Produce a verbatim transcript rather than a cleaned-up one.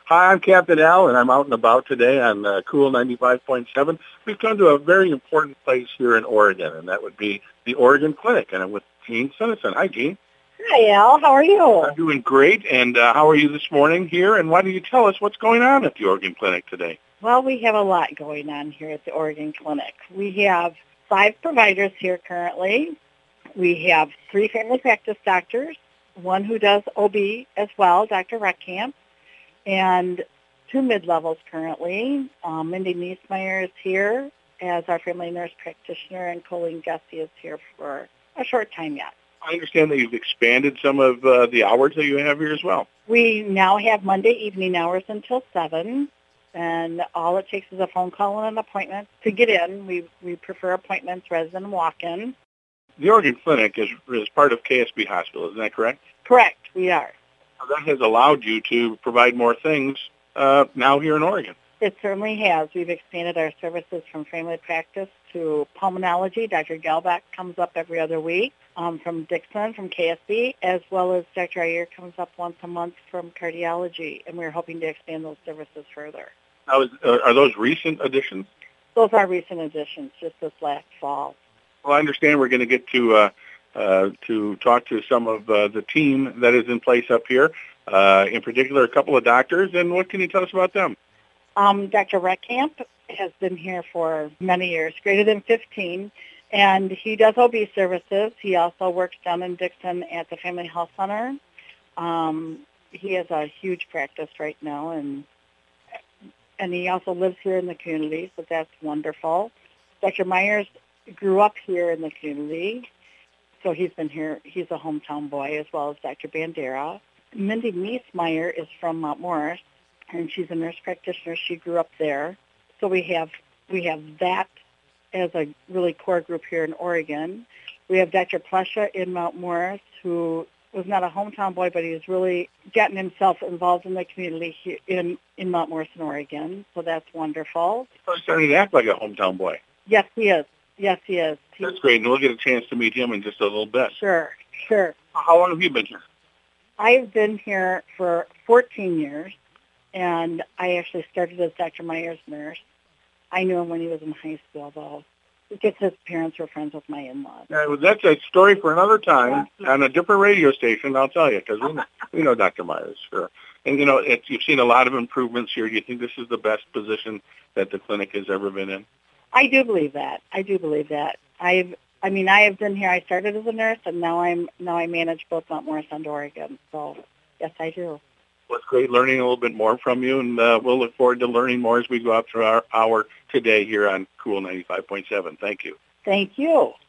Hi, I'm Captain Al, and I'm out and about today on uh, Cool ninety-five point seven. We've come to a very important place here in Oregon, and that would be the Oregon Clinic, and I'm with Gene Sinnison. Hi, Gene. Hi, Al. How are you? I'm doing great, and uh, how are you this morning here, and why don't you tell us what's going on at the Oregon Clinic today? Well, we have a lot going on here at the Oregon Clinic. We have five providers here currently. We have three family practice doctors, one who does O B as well, Doctor Reckkamp, and two mid-levels currently. Um, Mindy Niesmeyer is here as our family nurse practitioner, and Colleen Gussie is here for a short time yet. I understand that you've expanded some of uh, the hours that you have here as well. We now have Monday evening hours until seven, and all it takes is a phone call and an appointment to get in. We we prefer appointments rather than walk-in. The Oregon Clinic is, is part of K S B Hospital, isn't that correct? Correct, we are. That has allowed you to provide more things uh, now here in Oregon. It certainly has. We've expanded our services from family practice to pulmonology. Doctor Gelbach comes up every other week um, from Dixon, from K S B, as well as Doctor Ayer comes up once a month from cardiology, and we're hoping to expand those services further. Now, is, uh, are those recent additions? Those are recent additions, just this last fall. Well, I understand we're going to get to uh, uh, to talk to some of uh, the team that is in place up here, uh, in particular a couple of doctors, and what can you tell us about them? Um, Doctor Reckkamp has been here for many years, greater than fifteen, and he does O B services. He also works down in Dixon at the Family Health Center. Um, he has a huge practice right now, and and he also lives here in the community, so that's wonderful. Doctor Myers grew up here in the community, so he's been here. He's a hometown boy, as well as Doctor Bandera. Mindy Niesmeyer is from Mount Morris, and she's a nurse practitioner. She grew up there. So we have we have that as a really core group here in Oregon. We have Doctor Plesha in Mount Morris, who was not a hometown boy, but he's really gotten himself involved in the community here in, in Mount Morris in Oregon. So that's wonderful. He's starting to act like a hometown boy. Yes, he is. Yes, he is. He, That's great, and we'll get a chance to meet him in just a little bit. Sure, sure. How long have you been here? I've been here for fourteen years, and I actually started as Doctor Myers' nurse. I knew him when he was in high school, though, because his parents were friends with my in-laws. Uh, well, that's a story for another time on a different radio station, I'll tell you, because we know, we know Doctor Myers, sure. And, you know, it, you've seen a lot of improvements here. Do you think this is the best position that the clinic has ever been in? I do believe that. I do believe that. I've, I mean, I have been here. I started as a nurse, and now I'm now I manage both Mount Morris and Oregon. So, yes, I do. Well, it's great learning a little bit more from you, and uh, we'll look forward to learning more as we go out through our hour today here on Cool ninety-five point seven. Thank you. Thank you.